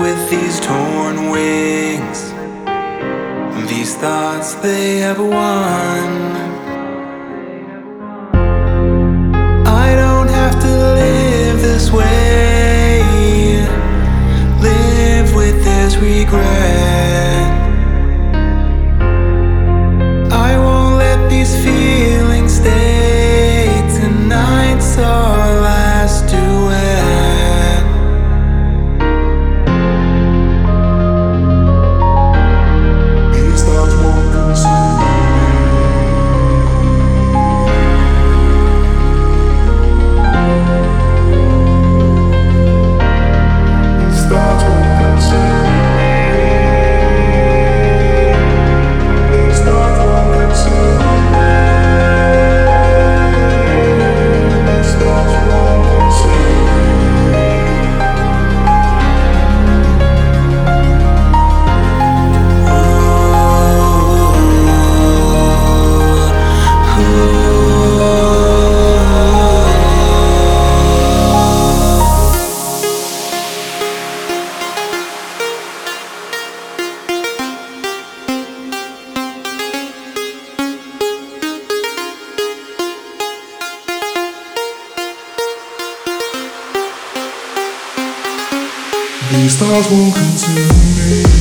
with these torn wings. These thoughts, they have won. I don't have to live this way, live with this regret. I won't let these feelings stay. Tonight's our last duet. These thoughts won't consume me. These thoughts won't consume me. These thoughts won't consume me. These thoughts won't consume These thoughts won't consume me.